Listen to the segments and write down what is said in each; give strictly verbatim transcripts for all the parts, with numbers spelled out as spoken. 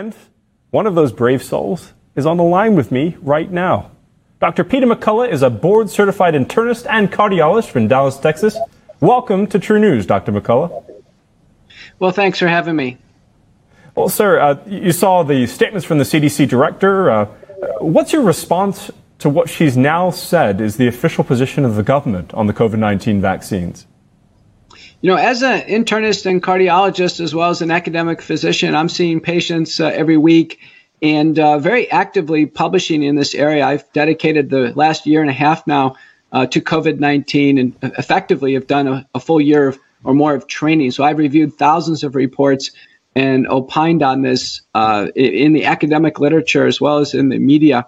And one of those brave souls is on the line with me right now. Doctor Peter McCullough is a board-certified internist and cardiologist from Dallas, Texas. Welcome to True News, Doctor McCullough. Well, thanks for having me. Well, sir, uh, you saw the statements from the C D C director. Uh, what's your response to what she's now said is the official position of the government on the COVID nineteen vaccines? You know, as an internist and cardiologist, as well as an academic physician, I'm seeing patients uh, every week and uh, very actively publishing in this area. I've dedicated the last year and a half now uh, to COVID nineteen and effectively have done a, a full year of, or more of training. So I've reviewed thousands of reports and opined on this uh, in the academic literature as well as in the media.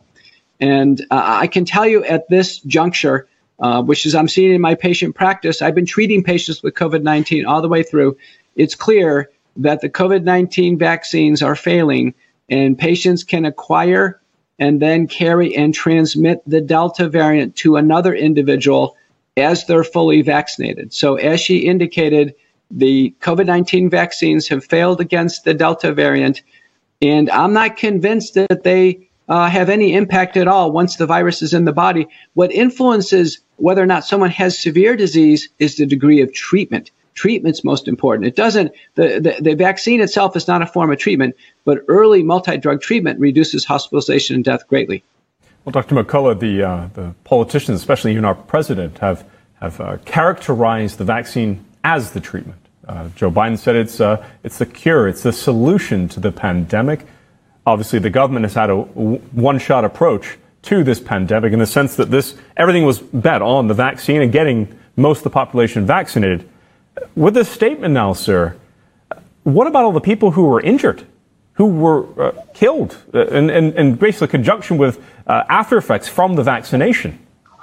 And uh, I can tell you at this juncture, uh, which is I'm seeing in my patient practice, I've been treating patients with COVID nineteen all the way through. It's clear that the COVID nineteen vaccines are failing, and patients can acquire and then carry and transmit the Delta variant to another individual as they're fully vaccinated. So as she indicated, the COVID nineteen vaccines have failed against the Delta variant, and I'm not convinced that they uh, have any impact at all once the virus is in the body. What influences whether or not someone has severe disease is the degree of treatment. Treatment's most important. It doesn't, the, the, the vaccine itself is not a form of treatment, but early multi-drug treatment reduces hospitalization and death greatly. Well, Doctor McCullough, the, uh, the politicians, especially even our president, have, have uh, characterized the vaccine as the treatment. Uh, Joe Biden said it's, uh, it's the cure, it's the solution to the pandemic. Obviously, the government has had a one-shot approach to this pandemic in the sense that this everything was bet on the vaccine and getting most of the population vaccinated. With this statement now, sir, what about all the people who were injured, who were uh, killed uh, in, in, in basically conjunction with uh, after effects from the vaccination?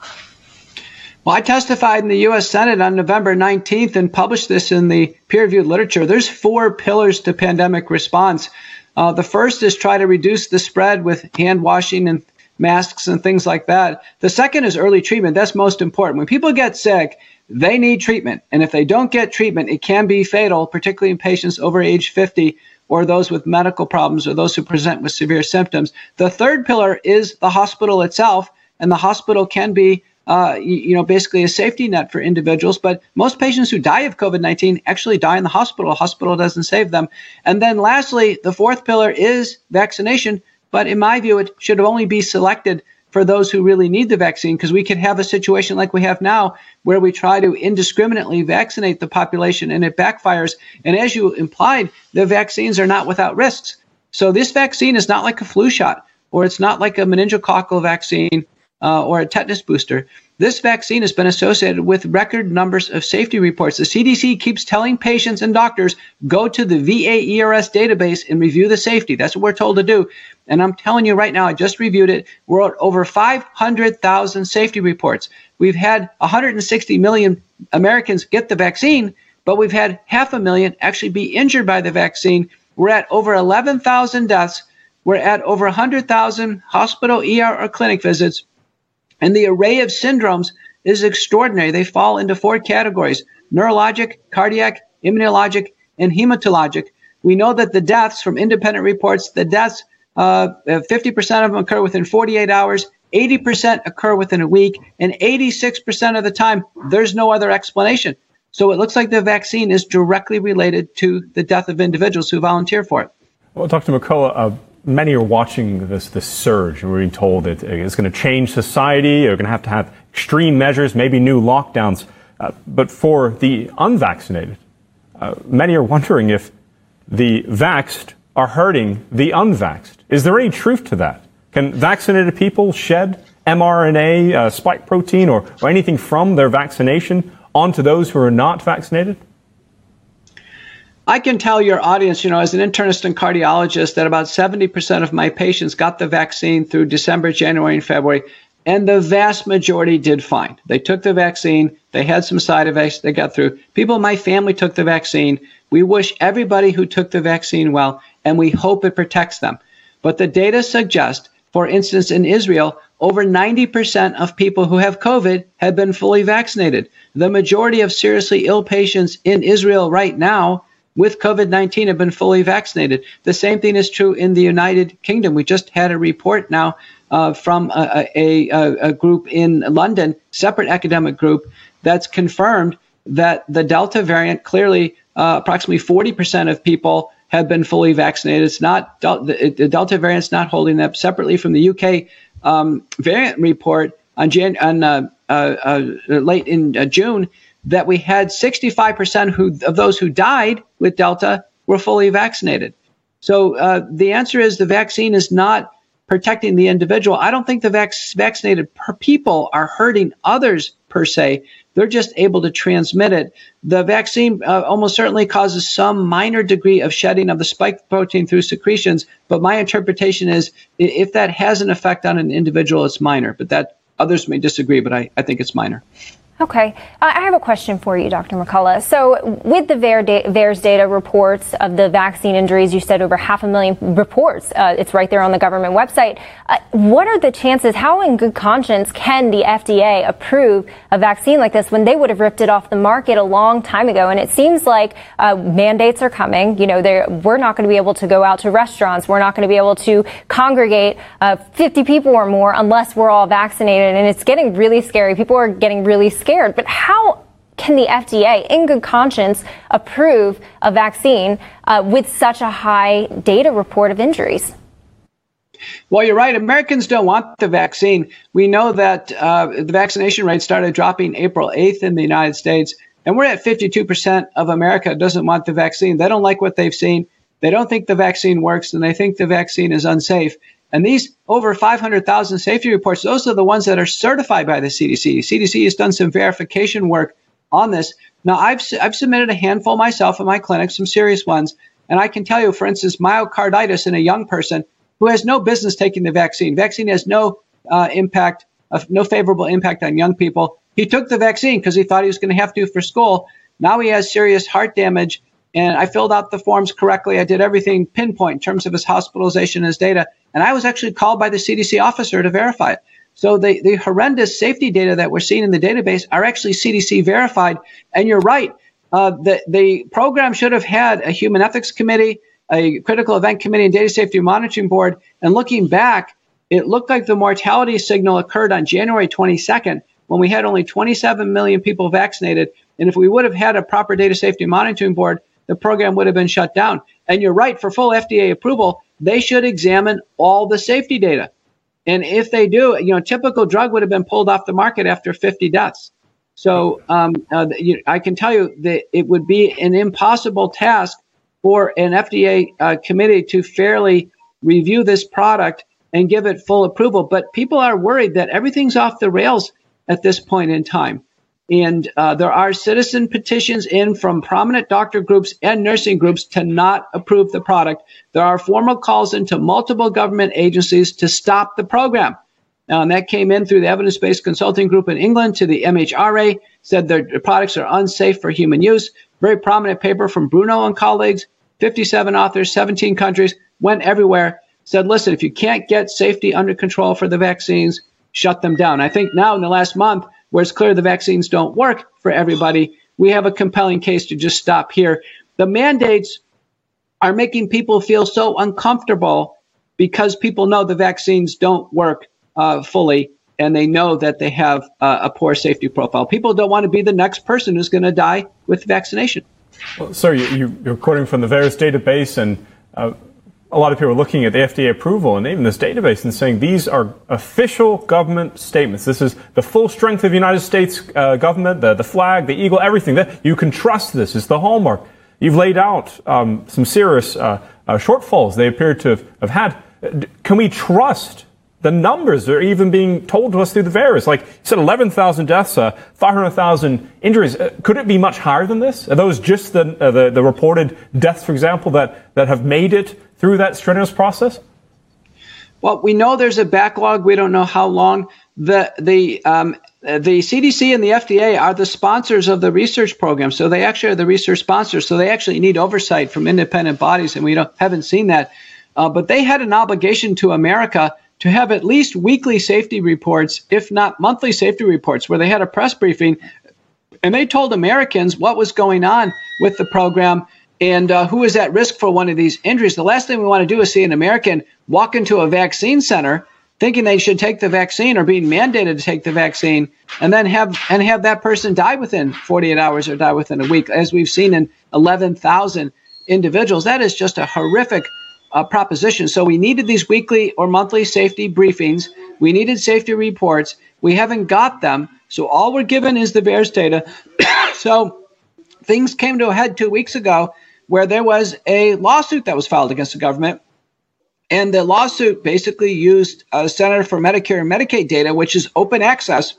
Well, I testified in the U S Senate on November nineteenth and published this in the peer-reviewed literature. There's four pillars to pandemic response. Uh, the first is try to reduce the spread with hand washing and masks and things like that. The second is early treatment. That's most important. When people get sick, they need treatment. And if they don't get treatment, it can be fatal, particularly in patients over age fifty or those with medical problems or those who present with severe symptoms. The third pillar is the hospital itself. And the hospital can be Uh, you, you know, basically a safety net for individuals. But most patients who die of COVID nineteen actually die in the hospital. The hospital doesn't save them. And then lastly, the fourth pillar is vaccination. But in my view, it should only be selected for those who really need the vaccine, because we could have a situation like we have now where we try to indiscriminately vaccinate the population and it backfires. And as you implied, the vaccines are not without risks. So this vaccine is not like a flu shot, or it's not like a meningococcal vaccine Uh, or a tetanus booster. This vaccine has been associated with record numbers of safety reports. The C D C keeps telling patients and doctors, go to the V A E R S database and review the safety. That's what we're told to do. And I'm telling you right now, I just reviewed it. We're at over five hundred thousand safety reports. We've had one hundred sixty million Americans get the vaccine, but we've had half a million actually be injured by the vaccine. We're at over eleven thousand deaths. We're at over one hundred thousand hospital, E R, or clinic visits. And the array of syndromes is extraordinary. They fall into four categories: neurologic, cardiac, immunologic, and hematologic. We know that the deaths, from independent reports, the deaths, uh, fifty percent of them occur within forty-eight hours, eighty percent occur within a week, and eighty-six percent of the time, there's no other explanation. So it looks like the vaccine is directly related to the death of individuals who volunteer for it. Well, Doctor McCullough, uh, many are watching this this surge, and we're being told that it's going to change society. You're going to have to have extreme measures, maybe new lockdowns. Uh, but for the unvaccinated, uh, many are wondering if the vaxxed are hurting the unvaxxed. Is there any truth to that? Can vaccinated people shed mRNA, uh, spike protein, or, or anything from their vaccination onto those who are not vaccinated? I can tell your audience, you know, as an internist and cardiologist, that about seventy percent of my patients got the vaccine through December, January, and February, and the vast majority did fine. They took the vaccine. They had some side effects. They got through. People in my family took the vaccine. We wish everybody who took the vaccine well, and we hope it protects them. But the data suggest, for instance, in Israel, over ninety percent of people who have COVID have been fully vaccinated. The majority of seriously ill patients in Israel right now, with COVID nineteen have been fully vaccinated. The same thing is true in the United Kingdom. We just had a report now uh, from a, a, a, a group in London, separate academic group, that's confirmed that the Delta variant, clearly uh, approximately forty percent of people have been fully vaccinated. It's not, the Delta variant's not holding up. Separately from the U K um, variant report on, Jan- on uh, uh, uh, late in uh, June, that we had sixty-five percent who, of those who died with Delta were fully vaccinated. So uh, the answer is the vaccine is not protecting the individual. I don't think the vac- vaccinated per people are hurting others per se. They're just able to transmit it. The vaccine uh, almost certainly causes some minor degree of shedding of the spike protein through secretions. But my interpretation is if that has an effect on an individual, it's minor. But that others may disagree, but I, I think it's minor. Okay. Uh, I have a question for you, Doctor McCullough. So with the V A E R S data reports of the vaccine injuries, you said over half a million reports. Uh, it's right there on the government website. Uh, what are the chances, how in good conscience can the F D A approve a vaccine like this when they would have ripped it off the market a long time ago? And it seems like uh, mandates are coming. You know, we're not going to be able to go out to restaurants. We're not going to be able to congregate uh, fifty people or more unless we're all vaccinated. And it's getting really scary. People are getting really scared. Scared, but how can the F D A, in good conscience, approve a vaccine uh, with such a high data report of injuries? Well, you're right. Americans don't want the vaccine. We know that uh, the vaccination rate started dropping April eighth in the United States, and we're at fifty-two percent of America doesn't want the vaccine. They don't like what they've seen. They don't think the vaccine works, and they think the vaccine is unsafe. And these over five hundred thousand safety reports, those are the ones that are certified by the C D C. C D C has done some verification work on this. Now, I've I've submitted a handful myself in my clinic, some serious ones. And I can tell you, for instance, myocarditis in a young person who has no business taking the vaccine. Vaccine has no uh, impact, uh, no favorable impact on young people. He took the vaccine because he thought he was going to have to for school. Now he has serious heart damage. And I filled out the forms correctly. I did everything pinpoint in terms of his hospitalization, his data. And I was actually called by the C D C officer to verify it. So the, the horrendous safety data that we're seeing in the database are actually C D C verified. And you're right. Uh, the, the program should have had a human ethics committee, a critical event committee, and data safety monitoring board. And looking back, it looked like the mortality signal occurred on January twenty-second when we had only twenty-seven million people vaccinated. And if we would have had a proper data safety monitoring board, the program would have been shut down. And you're right, for full F D A approval, they should examine all the safety data. And if they do, you know, typical drug would have been pulled off the market after fifty deaths. So um, uh, you, I can tell you that it would be an impossible task for an F D A uh, committee to fairly review this product and give it full approval. But people are worried that everything's off the rails at this point in time. And uh, there are citizen petitions in from prominent doctor groups and nursing groups to not approve the product. There are formal calls into multiple government agencies to stop the program. Uh, and that came in through the evidence-based consulting group in England to the M H R A, said their products are unsafe for human use. Very prominent paper from Bruno and colleagues, fifty-seven authors, seventeen countries, went everywhere, said, listen, if you can't get safety under control for the vaccines, shut them down. I think now in the last month, where it's clear the vaccines don't work for everybody, we have a compelling case to just stop here. The mandates are making people feel so uncomfortable because people know the vaccines don't work uh, fully, and they know that they have uh, a poor safety profile. People don't want to be the next person who's going to die with vaccination. Well, sir, you, you, you're quoting from the V A E R S database, and uh, a lot of people are looking at the F D A approval and even this database and saying these are official government statements. This is the full strength of the United States uh, government, the, the flag, the eagle, everything. That you can trust this. It's the hallmark. You've laid out um, some serious uh, uh, shortfalls they appear to have, have had. Can we trust the numbers that are even being told to us through the V A E R S? Like you said, eleven thousand deaths, uh, five hundred thousand injuries. Uh, could it be much higher than this? Are those just the, uh, the, the reported deaths, for example, that, that have made it through that strenuous process? Well, we know there's a backlog. We don't know how long. The the um, the C D C and the F D A are the sponsors of the research program, so they actually are the research sponsors. So they actually need oversight from independent bodies, and we don't haven't seen that. Uh, but they had an obligation to America to have at least weekly safety reports, if not monthly safety reports, where they had a press briefing and they told Americans what was going on with the program. and uh, who is at risk for one of these injuries. The last thing we want to do is see an American walk into a vaccine center thinking they should take the vaccine or being mandated to take the vaccine, and then have and have that person die within forty-eight hours or die within a week, as we've seen in eleven thousand individuals. That is just a horrific uh, proposition. So we needed these weekly or monthly safety briefings. We needed safety reports. We haven't got them. So all we're given is the VAERS data. So things came to a head two weeks ago where there was a lawsuit that was filed against the government. And the lawsuit basically used uh, Center for Medicare and Medicaid data, which is open access,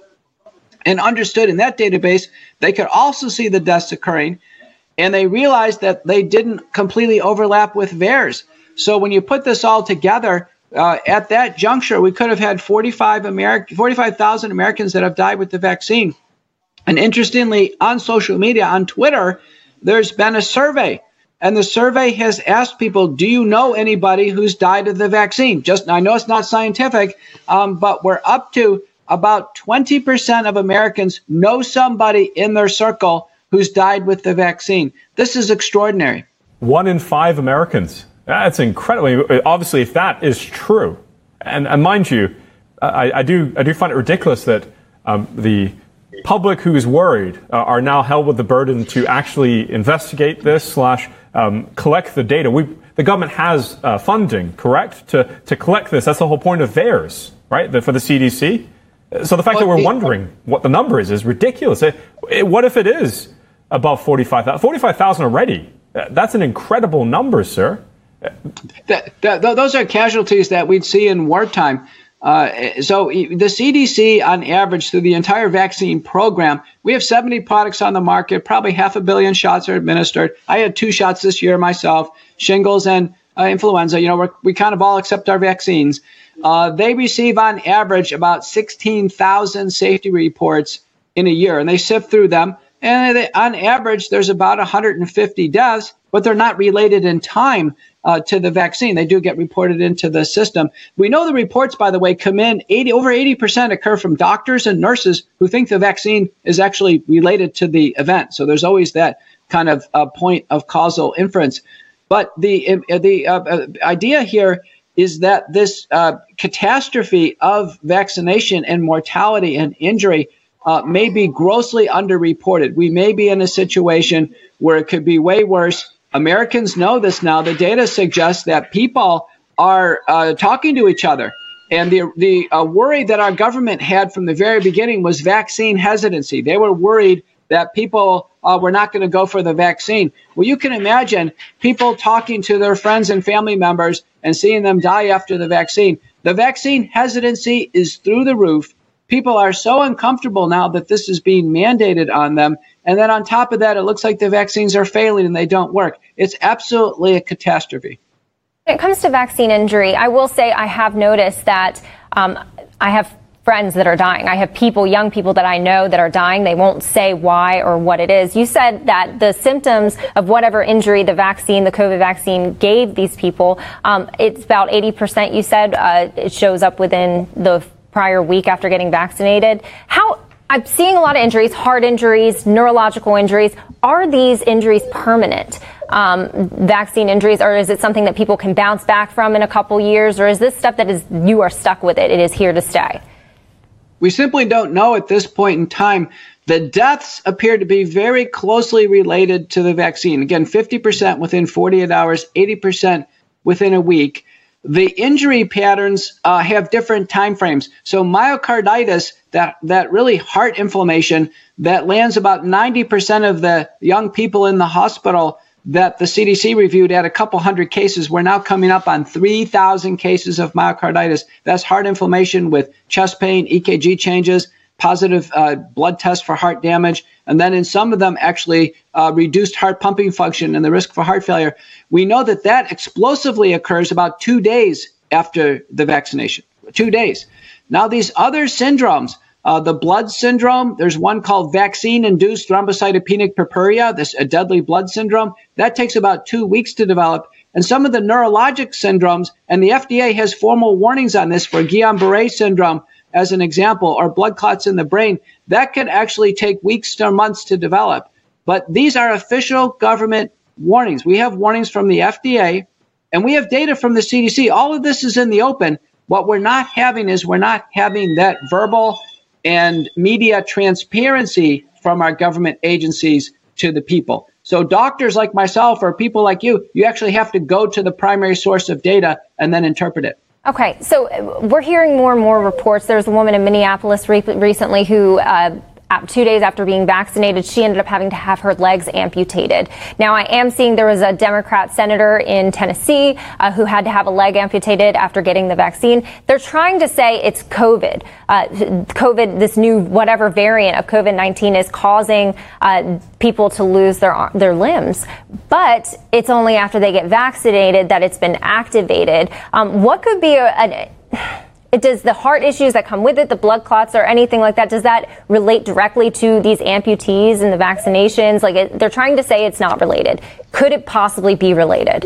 and understood in that database they could also see the deaths occurring. And they realized that they didn't completely overlap with VAERS. So when you put this all together, uh, at that juncture, we could have had forty-five Ameri- forty-five thousand Americans that have died with the vaccine. And interestingly, on social media, on Twitter, there's been a survey. And the survey has asked people, do you know anybody who's died of the vaccine? Just, I know it's not scientific, um, but we're up to about twenty percent of Americans know somebody in their circle who's died with the vaccine. This is extraordinary. One in five Americans. That's incredible. Obviously, if that is true, and, and mind you, I, I do I do find it ridiculous that um, the public who is worried uh, are now held with the burden to actually investigate this slash um, collect the data. We, the government has uh, funding, correct, to to collect this. That's the whole point of VAERS, right, the, for the C D C. So the fact well, that we're it, wondering what the number is is ridiculous. It, it, what if it is above forty-five thousand? forty-five thousand already. That's an incredible number, sir. That, that, those are casualties that we'd see in wartime. Uh, so the C D C, on average, through the entire vaccine program, we have seventy products on the market. Probably half a billion shots are administered. I had two shots this year myself, shingles and uh, influenza. You know, we're, we kind of all accept our vaccines. Uh, they receive, on average, about sixteen thousand safety reports in a year, and they sift through them. And they, on average, there's about one hundred fifty deaths, but they're not related in time uh, to the vaccine. They do get reported into the system. We know the reports, by the way, come in, eighty, over eighty percent occur from doctors and nurses who think the vaccine is actually related to the event. So there's always that kind of uh, point of causal inference. But the, uh, the uh, idea here is that this uh, catastrophe of vaccination and mortality and injury Uh, may be grossly underreported. We may be in a situation where it could be way worse. Americans know this now. The data suggests that people are uh, talking to each other. And the, the uh, worry that our government had from the very beginning was vaccine hesitancy. They were worried that people uh, were not going to go for the vaccine. Well, you can imagine people talking to their friends and family members and seeing them die after the vaccine. The vaccine hesitancy is through the roof. People are so uncomfortable now that this is being mandated on them. And then on top of that, it looks like the vaccines are failing and they don't work. It's absolutely a catastrophe. When it comes to vaccine injury, I will say I have noticed that um, I have friends that are dying. I have people, young people that I know that are dying. They won't say why or what it is. You said that the symptoms of whatever injury the vaccine, the COVID vaccine gave these people, um, it's about eighty percent, you said, uh, it shows up within the prior week after getting vaccinated. How I'm seeing a lot of injuries, heart injuries, neurological injuries. Are these injuries permanent, um, vaccine injuries, or is it something that people can bounce back from in a couple years, or is this stuff that is you are stuck with it? It is here to stay. We simply don't know at this point in time. The deaths appear to be very closely related to the vaccine. Again, fifty percent within forty-eight hours, eighty percent within a week. The injury patterns uh, have different time frames. So myocarditis, that, that really heart inflammation that lands about ninety percent of the young people in the hospital that the C D C reviewed at a couple hundred cases. We're now coming up on three thousand cases of myocarditis. That's heart inflammation with chest pain, E K G changes, positive uh, blood tests for heart damage, and then in some of them actually uh, reduced heart pumping function and the risk for heart failure. We know that that explosively occurs about two days after the vaccination, two days. Now these other syndromes, uh, the blood syndrome, there's one called vaccine-induced thrombocytopenic purpura, this a deadly blood syndrome, that takes about two weeks to develop. And some of the neurologic syndromes, and the F D A has formal warnings on this for Guillain-Barré syndrome, as an example, or blood clots in the brain, that could actually take weeks to months to develop. But these are official government warnings. We have warnings from the F D A, and we have data from the C D C. All of this is in the open. What we're not having is we're not having that verbal and media transparency from our government agencies to the people. So doctors like myself or people like you, you actually have to go to the primary source of data and then interpret it. Okay, so we're hearing more and more reports. There was a woman in Minneapolis re- recently who uh, two days after being vaccinated, she ended up having to have her legs amputated. Now, I am seeing there was a Democrat senator in Tennessee uh, who had to have a leg amputated after getting the vaccine. They're trying to say it's COVID. Uh, COVID, this new whatever variant of COVID nineteen is causing uh, people to lose their their limbs. But it's only after they get vaccinated that it's been activated. Um, what could be a... a It does the heart issues that come with it, the blood clots or anything like that, does that relate directly to these amputees and the vaccinations? Like it, they're trying to say it's not related. Could it possibly be related?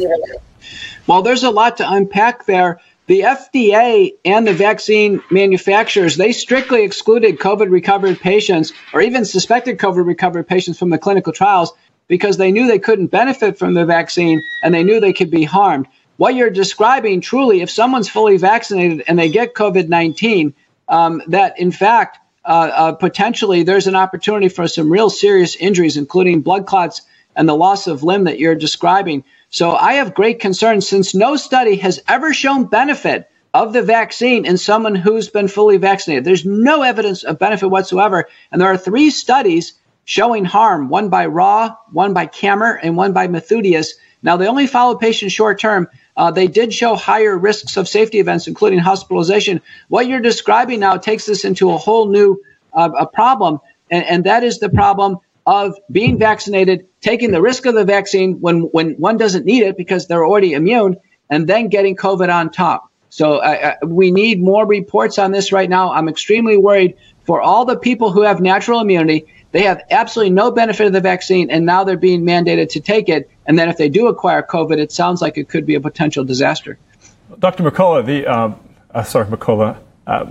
Well, there's a lot to unpack there. The F D A and the vaccine manufacturers, they strictly excluded COVID recovered patients or even suspected COVID recovered patients from the clinical trials because they knew they couldn't benefit from the vaccine and they knew they could be harmed. What you're describing, truly, if someone's fully vaccinated and they get COVID nineteen, um, that in fact, uh, uh, potentially there's an opportunity for some real serious injuries, including blood clots and the loss of limb that you're describing. So I have great concerns since no study has ever shown benefit of the vaccine in someone who's been fully vaccinated. There's no evidence of benefit whatsoever. And there are three studies showing harm, one by Raw, one by Kammer, and one by Methodius. Now, they only followed patients short term. Uh, they did show higher risks of safety events, including hospitalization. What you're describing now takes this into a whole new uh, a problem, and, and that is the problem of being vaccinated, taking the risk of the vaccine when, when one doesn't need it because they're already immune, and then getting COVID on top. So uh, we need more reports on this right now. I'm extremely worried for all the people who have natural immunity. They have absolutely no benefit of the vaccine, and now they're being mandated to take it. And then if they do acquire COVID, it sounds like it could be a potential disaster. Doctor McCullough, the uh, uh, sorry, McCullough, uh,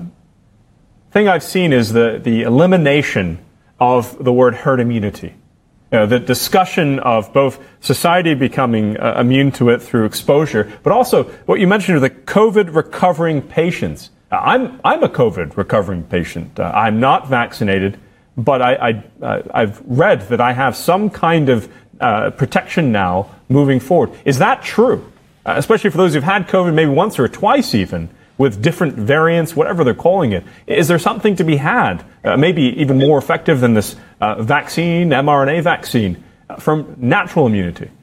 thing I've seen is the, the elimination of the word herd immunity. You know, the discussion of both society becoming uh, immune to it through exposure, but also what you mentioned are the COVID recovering patients. I'm I'm a COVID recovering patient. Uh, I'm not vaccinated. But I, I, uh, I've read that I have some kind of uh, protection now moving forward. Is that true? Uh, especially for those who've had COVID maybe once or twice even, with different variants, whatever they're calling it. Is there something to be had, uh, maybe even more effective than this uh, vaccine, mRNA vaccine, uh, from natural immunity?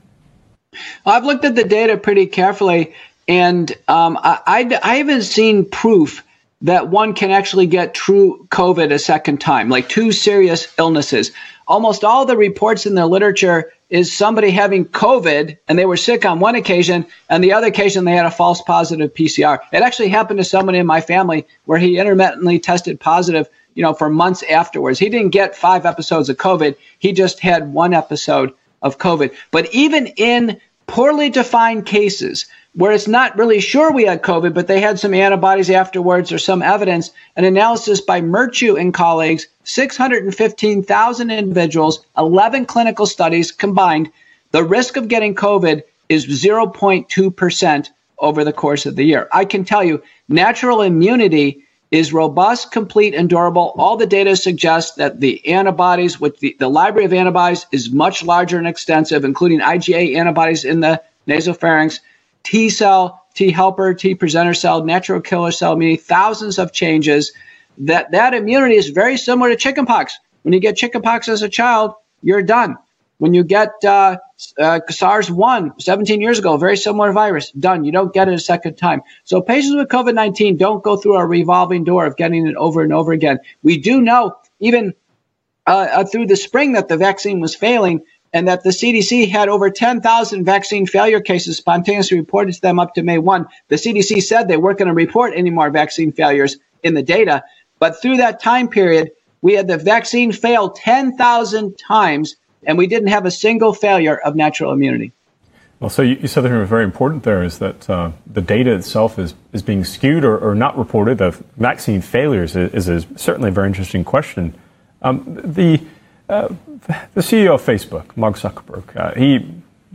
I've looked at the data pretty carefully, and um, I, I, I haven't seen proof that one can actually get true COVID a second time, like two serious illnesses. Almost all the reports in the literature is somebody having COVID and they were sick on one occasion, and the other occasion they had a false positive P C R. It actually happened to someone in my family where he intermittently tested positive, you know, for months afterwards. He didn't get five episodes of COVID. He just had one episode of COVID. But even in poorly defined cases where it's not really sure we had COVID, but they had some antibodies afterwards or some evidence, an analysis by Murchu and colleagues, six hundred fifteen thousand individuals, eleven clinical studies combined, the risk of getting COVID is zero point two percent over the course of the year. I can tell you, natural immunity is robust, complete, and durable. All the data suggests that the antibodies, with the, the library of antibodies is much larger and extensive, including I G A antibodies in the nasopharynx, T cell, T helper, T presenter cell, natural killer cell, meaning thousands of changes. That, that immunity is very similar to chickenpox. When you get chickenpox as a child, you're done. When you get uh, uh, SARS one seventeen years ago, very similar virus, done. You don't get it a second time. So patients with COVID nineteen don't go through a revolving door of getting it over and over again. We do know even uh, uh, through the spring that the vaccine was failing, and that the C D C had over ten thousand vaccine failure cases spontaneously reported to them up to May first. The C D C said they weren't going to report any more vaccine failures in the data. But through that time period, we had the vaccine fail ten thousand times, and we didn't have a single failure of natural immunity. Well, so you, you said something very important there is that uh, the data itself is, is being skewed or, or not reported. The vaccine failures is, is certainly a very interesting question. Um, the uh, the C E O of Facebook, Mark Zuckerberg, uh, he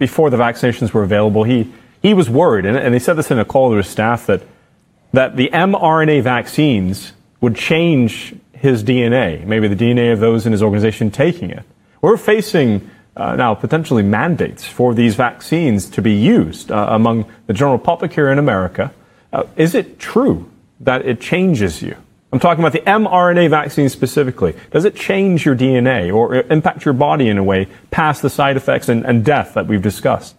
before the vaccinations were available, he, he was worried, and, and he said this in a call to his staff, that, that the mRNA vaccines would change his D N A, maybe the D N A of those in his organization taking it. We're facing uh, now potentially mandates for these vaccines to be used uh, among the general public here in America. Uh, is it true that it changes you? I'm talking about the mRNA vaccine specifically. Does it change your D N A or impact your body in a way past the side effects and, and death that we've discussed?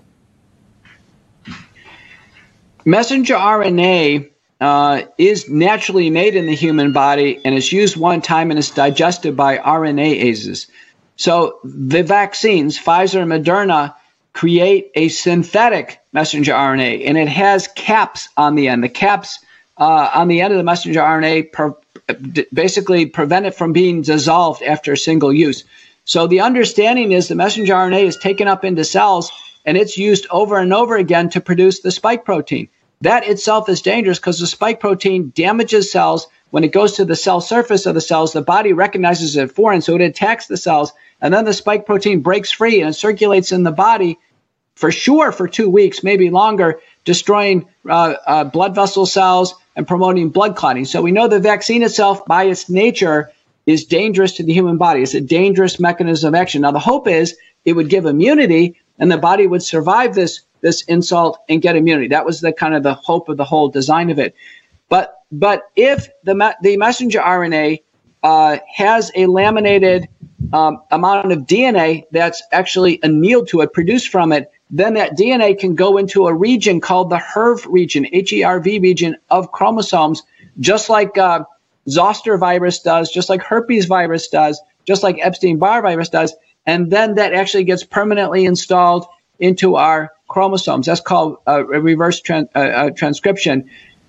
Messenger R N A uh, is naturally made in the human body and is used one time and is digested by RNases. So the vaccines, Pfizer and Moderna, create a synthetic messenger R N A, and it has caps on the end. The caps uh, on the end of the messenger R N A per, basically prevent it from being dissolved after a single use. So the understanding is the messenger R N A is taken up into cells, and it's used over and over again to produce the spike protein. That itself is dangerous because the spike protein damages cells. When it goes to the cell surface of the cells, the body recognizes it foreign, so it attacks the cells, and then the spike protein breaks free and it circulates in the body for sure for two weeks, maybe longer, destroying uh, uh, blood vessel cells and promoting blood clotting. So we know the vaccine itself, by its nature, is dangerous to the human body. It's a dangerous mechanism of action. Now, the hope is it would give immunity and the body would survive this, this insult and get immunity. That was the kind of the hope of the whole design of it. But but if the me- the messenger R N A uh, has a laminated um, amount of D N A that's actually annealed to it, produced from it, then that D N A can go into a region called the H E R V region, H E R V region of chromosomes, just like uh, zoster virus does, just like herpes virus does, just like Epstein-Barr virus does. And then that actually gets permanently installed into our chromosomes. That's called uh, a reverse tran- uh, uh, transcription.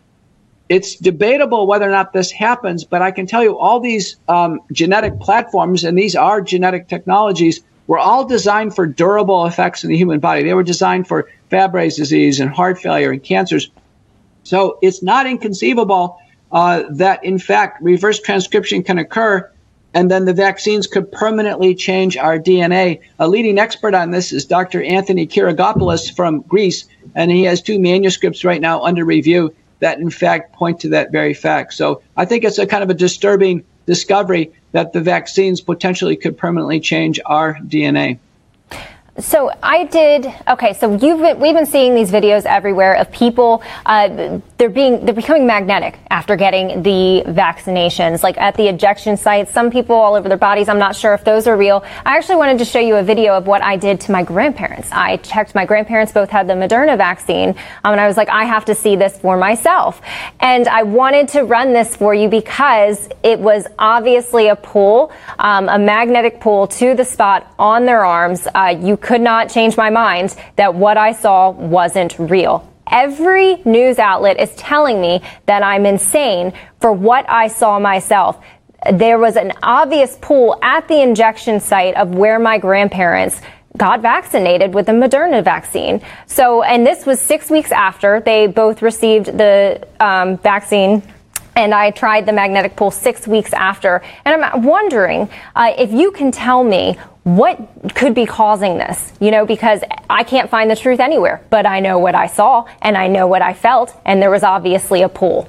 It's debatable whether or not this happens, but I can tell you all these um, genetic platforms, and these are genetic technologies, were all designed for durable effects in the human body. They were designed for Fabry's disease and heart failure and cancers. So it's not inconceivable uh, that, in fact, reverse transcription can occur, and then the vaccines could permanently change our D N A. A leading expert on this is Doctor Anthony Kyragopoulos from Greece, and he has two manuscripts right now under review that, in fact, point to that very fact. So I think it's a kind of a disturbing discovery that the vaccines potentially could permanently change our D N A. So I did. Okay, so you've been, we've been seeing these videos everywhere of people. Uh, they're being they're becoming magnetic after getting the vaccinations, like at the injection sites. Some people all over their bodies. I'm not sure if those are real. I actually wanted to show you a video of what I did to my grandparents. I checked. My grandparents both had the Moderna vaccine, um, and I was like, I have to see this for myself. And I wanted to run this for you because it was obviously a pull, um, a magnetic pull to the spot on their arms. Uh, you could not change my mind that what I saw wasn't real. Every news outlet is telling me that I'm insane for what I saw myself. There was an obvious pull at the injection site of where my grandparents got vaccinated with the Moderna vaccine. So, and this was six weeks after they both received the um, vaccine. And I tried the magnetic pull six weeks after. And I'm wondering uh, if you can tell me what could be causing this, you know, because I can't find the truth anywhere, but I know what I saw and I know what I felt, and there was obviously a pull.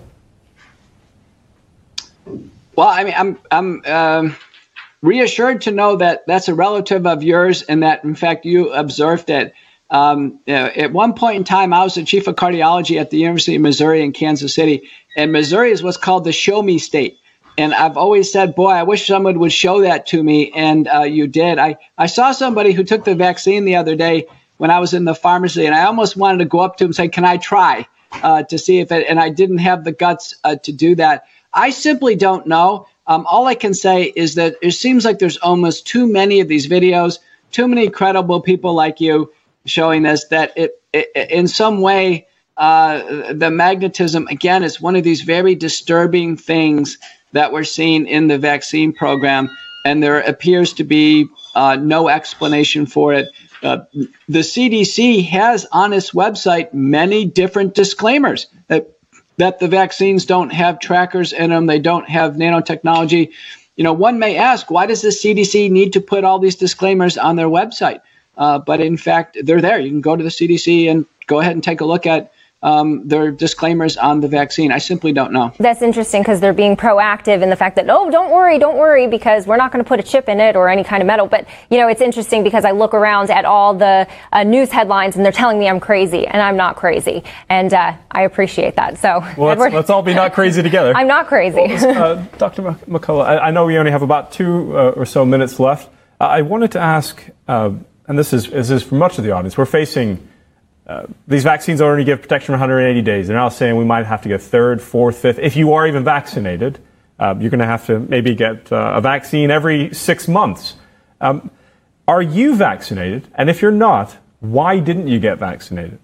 Well, I mean, I'm I'm um, reassured to know that that's a relative of yours and that, in fact, you observed it. Um, you know, at one point in time, I was the chief of cardiology at the University of Missouri in Kansas City, and Missouri is what's called the show me state. And I've always said, boy, I wish someone would show that to me. And uh, you did. I, I saw somebody who took the vaccine the other day when I was in the pharmacy, and I almost wanted to go up to him and say, can I try uh, to see if it, and I didn't have the guts uh, to do that. I simply don't know. Um, all I can say is that it seems like there's almost too many of these videos, too many credible people like you showing this, that it, it in some way, uh, the magnetism, again, is one of these very disturbing things that we're seeing in the vaccine program, and there appears to be uh, no explanation for it. Uh, the C D C has on its website many different disclaimers that that the vaccines don't have trackers in them, they don't have nanotechnology. You know, one may ask, why does the C D C need to put all these disclaimers on their website? Uh, but in fact, they're there. You can go to the C D C and go ahead and take a look at Um, their disclaimers on the vaccine. I simply don't know. That's interesting because they're being proactive in the fact that, oh, don't worry, don't worry, because we're not going to put a chip in it or any kind of metal. But, you know, it's interesting because I look around at all the uh, news headlines and they're telling me I'm crazy, and I'm not crazy. And uh, I appreciate that. So well, let's, let's all be not crazy together. I'm not crazy. Well, uh, Doctor McCullough, I, I know we only have about two uh, or so minutes left. Uh, I wanted to ask, uh, and this is, this is for much of the audience, we're facing Uh, these vaccines only give protection for one hundred eighty days. They're now saying we might have to get third, fourth, fifth. If you are even vaccinated, uh, you're going to have to maybe get uh, a vaccine every six months. Um, are you vaccinated? And if you're not, why didn't you get vaccinated?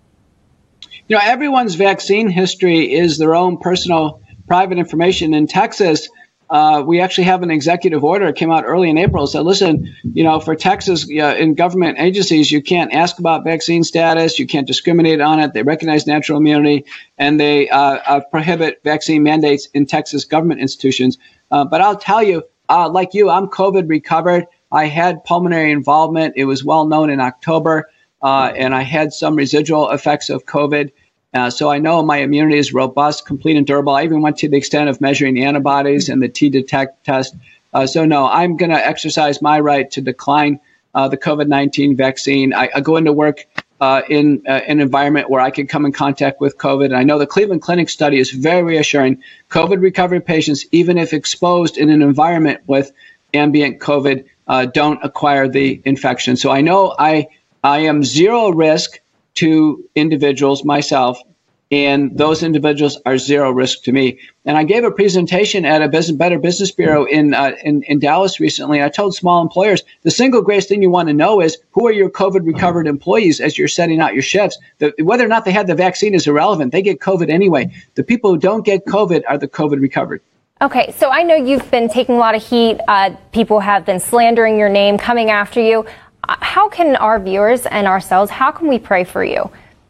You know, everyone's vaccine history is their own personal private information. In Texas, Uh, we actually have an executive order that came out early in April. So listen, you know, for Texas, uh, in government agencies, you can't ask about vaccine status. You can't discriminate on it. They recognize natural immunity, and they uh, uh, prohibit vaccine mandates in Texas government institutions. Uh, but I'll tell you, uh, like you, I'm COVID recovered. I had pulmonary involvement. It was well known in October, uh, and I had some residual effects of COVID. Uh, so I know my immunity is robust, complete, and durable. I even went to the extent of measuring the antibodies and the T-detect test. Uh, so no, I'm going to exercise my right to decline uh, the COVID nineteen vaccine. I, I go into work uh, in uh, an environment where I can come in contact with COVID. And I know the Cleveland Clinic study is very reassuring. COVID recovery patients, even if exposed in an environment with ambient COVID, uh, don't acquire the infection. So I know I I am zero risk to individuals, myself, and those individuals are zero risk to me. And I gave a presentation at a business, Better Business Bureau in, uh, in in Dallas recently. And I told small employers, the single greatest thing you want to know is who are your COVID recovered employees as you're setting out your shifts. The, whether or not they had the vaccine is irrelevant. They get COVID anyway. The people who don't get COVID are the COVID recovered. Okay, so I know you've been taking a lot of heat. Uh, people have been slandering your name, coming after you. How can our viewers and ourselves, how can we pray for you?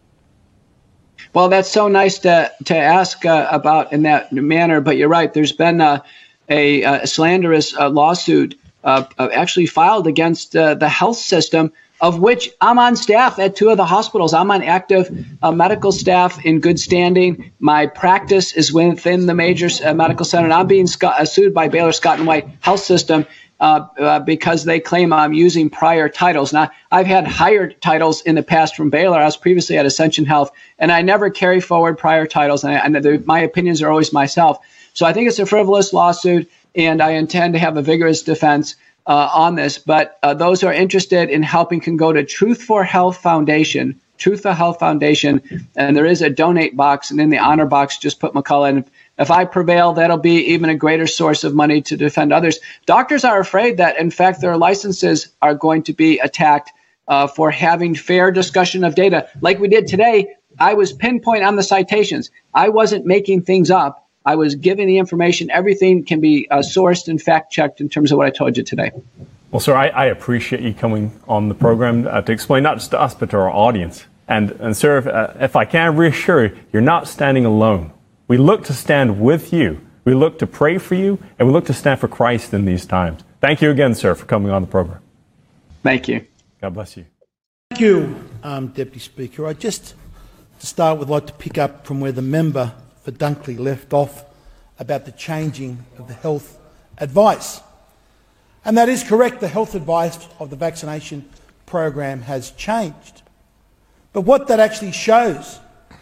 Well, that's so nice to to ask uh, about in that manner. But you're right. There's been uh, a, a slanderous uh, lawsuit uh, actually filed against uh, the health system, of which I'm on staff at two of the hospitals. I'm on active uh, medical staff in good standing. My practice is within the major uh, medical center. And I'm being sc- uh, sued by Baylor Scott and White Health System Uh, uh, because they claim I'm using prior titles. Now, I've had higher titles in the past from Baylor. I was previously at Ascension Health, and I never carry forward prior titles, and, I, and the, my opinions are always myself. So I think it's a frivolous lawsuit, and I intend to have a vigorous defense uh, on this. But uh, those who are interested in helping can go to Truth for Health Foundation, Truth for Health Foundation, and there is a donate box, and in the honor box, just put McCullough. And if I prevail, that'll be even a greater source of money to defend others. Doctors are afraid that, in fact, their licenses are going to be attacked uh, for having fair discussion of data. Like we did today, I was pinpoint on the citations. I wasn't making things up. I was giving the information. Everything can be uh, sourced and fact-checked in terms of what I told you today. Well, sir, I, I appreciate you coming on the program uh, to explain not just to us, but to our audience. And, and sir, if, uh, if I can reassure you, you're not standing alone. We look to stand with you. We look to pray for you, and we look to stand for Christ in these times. Thank you again, sir, for coming on the program. Thank you. God bless you. Thank you, um, Deputy Speaker. I just, to start with, like to pick up from where the member for Dunkley left off about the changing of the health advice. And that is correct, the health advice of the vaccination program has changed. But what that actually shows,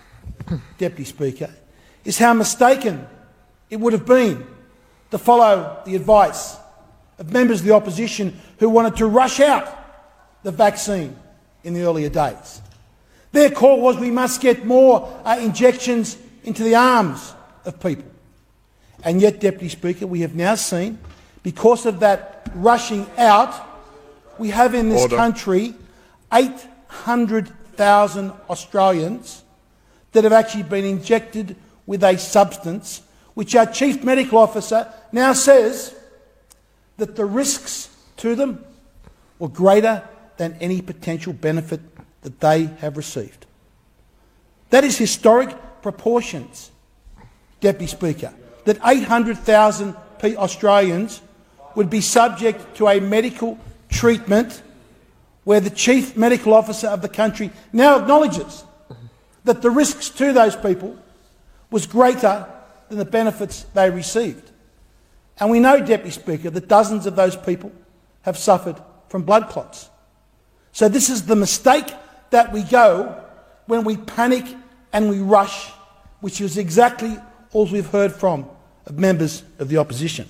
Deputy Speaker, is how mistaken it would have been to follow the advice of members of the opposition who wanted to rush out the vaccine in the earlier days. Their call was we must get more uh, injections into the arms of people. And yet, Deputy Speaker, we have now seen, because of that rushing out, we have in this Order. country eight hundred thousand Australians that have actually been injected with a substance which our Chief Medical Officer now says that the risks to them were greater than any potential benefit that they have received. That is historic proportions, Deputy Speaker, that eight hundred thousand Australians would be subject to a medical treatment where the chief medical officer of the country now acknowledges that the risks to those people was greater than the benefits they received. And we know, Deputy Speaker, that dozens of those people have suffered from blood clots. So this is the mistake that we go when we panic and we rush, which is exactly all we've heard from of members of the opposition.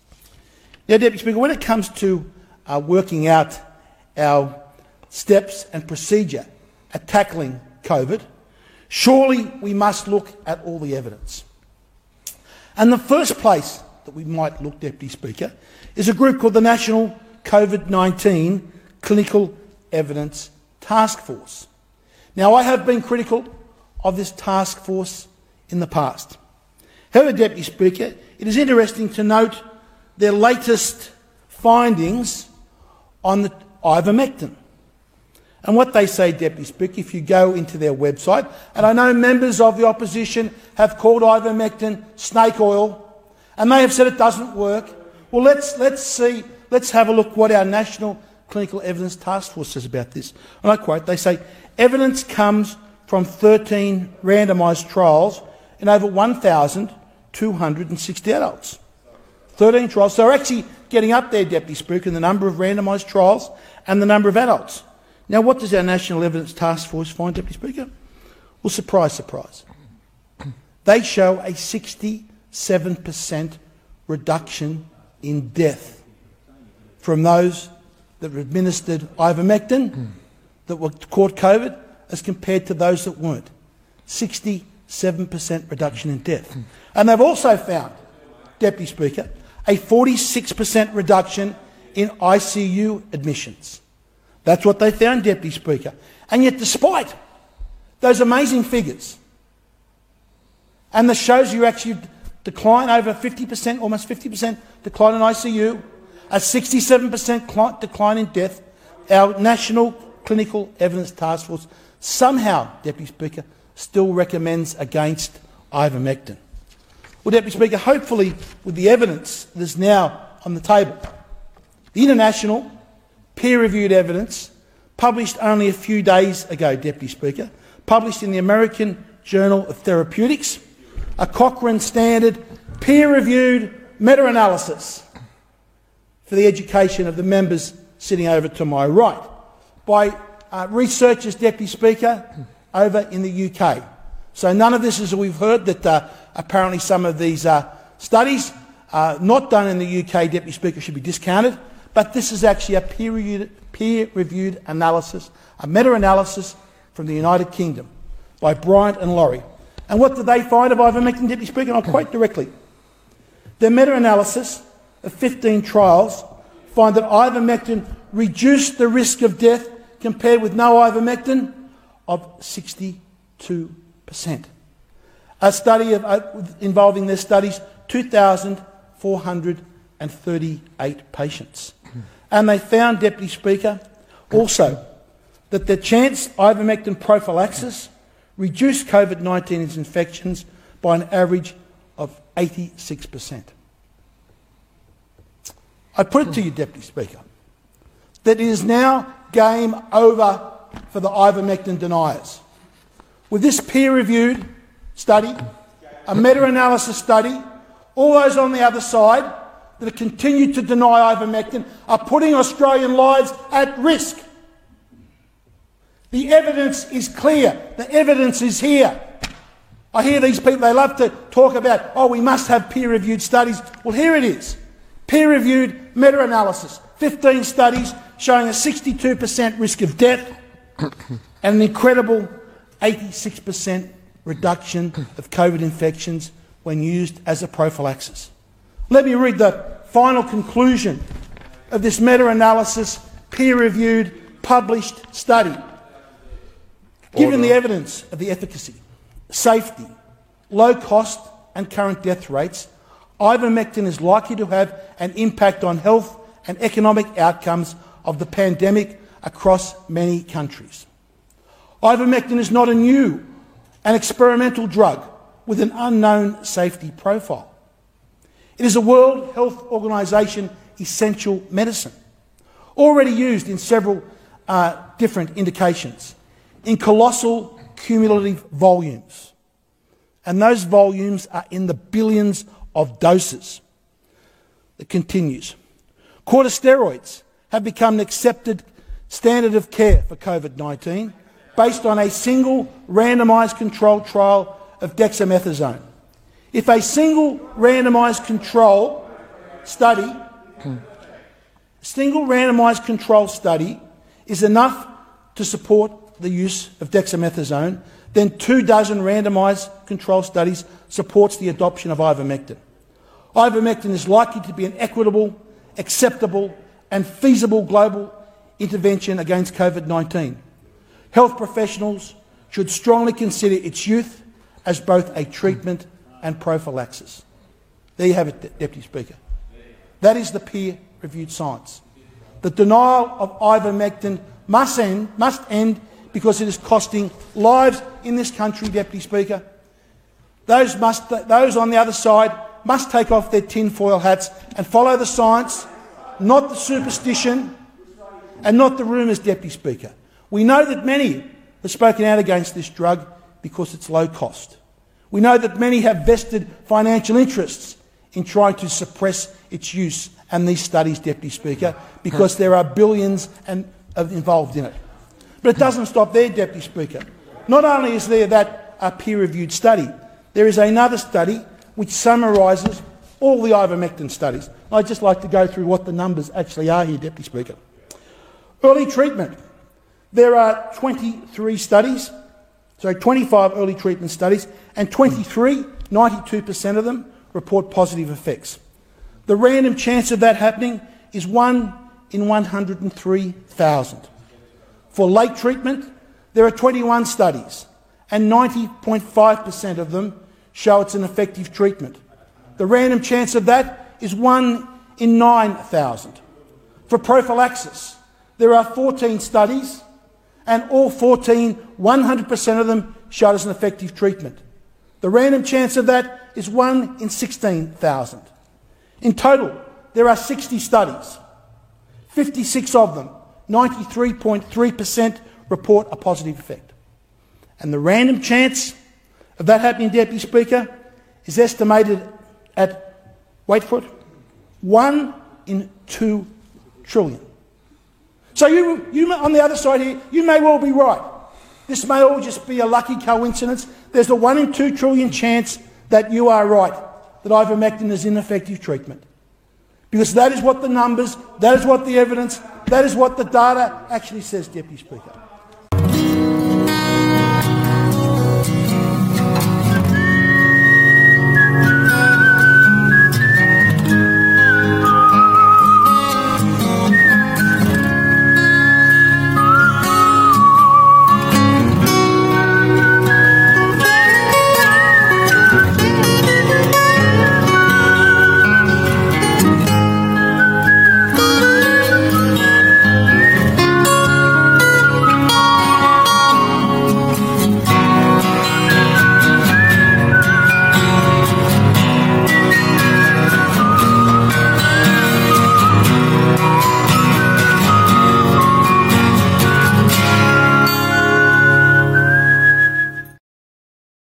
Now, Deputy Speaker, when it comes to uh, working out our steps and procedure at tackling COVID, surely we must look at all the evidence. And the first place that we might look, Deputy Speaker, is a group called the National COVID nineteen Clinical Evidence Task Force. Now, I have been critical of this task force in the past. However, Deputy Speaker, it is interesting to note their latest findings on the ivermectin. And what they say, Deputy Speaker, if you go into their website, and I know members of the opposition have called ivermectin snake oil, and they have said it doesn't work. Well, let's, let's see, let's have a look what our National Clinical Evidence Task Force says about this. And I quote, they say, evidence comes from thirteen randomised trials in over one thousand two hundred sixty adults. thirteen trials. So we're actually getting up there, Deputy Speaker, in the number of randomised trials and the number of adults. Now, what does our National Evidence Task Force find, Deputy Speaker? Well, surprise, surprise. They show a sixty-seven percent reduction in death from those that were administered ivermectin, that were caught COVID, as compared to those that weren't. sixty-seven percent reduction in death. And they've also found, Deputy Speaker, a forty-six percent reduction in I C U admissions. That's what they found, Deputy Speaker. And yet, despite those amazing figures, and the shows you actually decline over fifty percent, almost fifty percent decline in I C U, a sixty-seven percent decline in death, our National Clinical Evidence Task Force somehow, Deputy Speaker, still recommends against ivermectin. Well, Deputy Speaker, hopefully with the evidence that is now on the table, the international peer-reviewed evidence published only a few days ago, Deputy Speaker, published in the American Journal of Therapeutics, a Cochrane standard peer-reviewed meta-analysis for the education of the members sitting over to my right by uh, researchers, Deputy Speaker, over in the U K. So none of this is, we've heard that uh, apparently some of these uh, studies uh, not done in the U K, Deputy Speaker, should be discounted, but this is actually a peer-reviewed, peer-reviewed analysis, a meta-analysis from the United Kingdom by Bryant and Laurie. And what did they find of ivermectin, Deputy Speaker? And I'll quote directly. Their meta-analysis of fifteen trials find that ivermectin reduced the risk of death compared with no ivermectin of sixty-two percent. A study of, uh, involving their studies two thousand four hundred thirty-eight patients. And they found, Deputy Speaker, also that the chance ivermectin prophylaxis reduced COVID nineteen infections by an average of eighty-six percent. I put it to you, Deputy Speaker, that it is now game over for the ivermectin deniers. With this peer-reviewed study, a meta-analysis study, all those on the other side that have continued to deny ivermectin are putting Australian lives at risk. The evidence is clear. The evidence is here. I hear these people, they love to talk about, oh, we must have peer-reviewed studies. Well, here it is. Peer-reviewed meta-analysis. fifteen studies showing a sixty-two percent risk of death and an incredible eighty-six percent reduction of COVID infections when used as a prophylaxis. Let me read the final conclusion of this meta-analysis, peer-reviewed, published study. Given the evidence of the efficacy, safety, low cost and current death rates, ivermectin is likely to have an impact on health and economic outcomes of the pandemic across many countries. Ivermectin is not a new and experimental drug with an unknown safety profile. It is a World Health Organization essential medicine, already used in several uh, different indications in colossal cumulative volumes. And those volumes are in the billions of doses. It continues. Corticosteroids have become an accepted standard of care for COVID nineteen based on a single randomised controlled trial of dexamethasone. If a single randomised control study, single randomised control study is enough to support the use of dexamethasone, then two dozen randomised control studies supports the adoption of ivermectin. Ivermectin is likely to be an equitable, acceptable and feasible global intervention against COVID nineteen. Health professionals should strongly consider its use as both a treatment and prophylaxis. There you have it, Deputy Speaker. That is the peer-reviewed science. The denial of ivermectin must end, must end because it is costing lives in this country, Deputy Speaker. Those, must, those on the other side must take off their tinfoil hats and follow the science, not the superstition and not the rumours, Deputy Speaker. We know that many have spoken out against this drug because it's low cost. We know that many have vested financial interests in trying to suppress its use and these studies, Deputy Speaker, because there are billions and, uh, involved in it. But it doesn't stop there, Deputy Speaker. Not only is there that uh, peer-reviewed study, there is another study which summarises all the ivermectin studies. I'd just like to go through what the numbers actually are here, Deputy Speaker. Early treatment. There are twenty-three studies, sorry, twenty-five early treatment studies, and twenty-three, ninety-two percent of them, report positive effects. The random chance of that happening is one in one hundred three thousand. For late treatment, there are twenty-one studies, and ninety point five percent of them show it's an effective treatment. The random chance of that is one in nine thousand. For prophylaxis, there are fourteen studies, and all fourteen, one hundred percent of them showed as an effective treatment. The random chance of that is one in sixteen thousand. In total, there are sixty studies. fifty-six of them, ninety-three point three percent, report a positive effect. And the random chance of that happening, Deputy Speaker, is estimated at, wait for it, one in two trillion. So you, you, on the other side here, you may well be right. This may all just be a lucky coincidence. There's a one in two trillion chance that you are right, that ivermectin is ineffective treatment. Because that is what the numbers, that is what the evidence, that is what the data actually says, Deputy Speaker.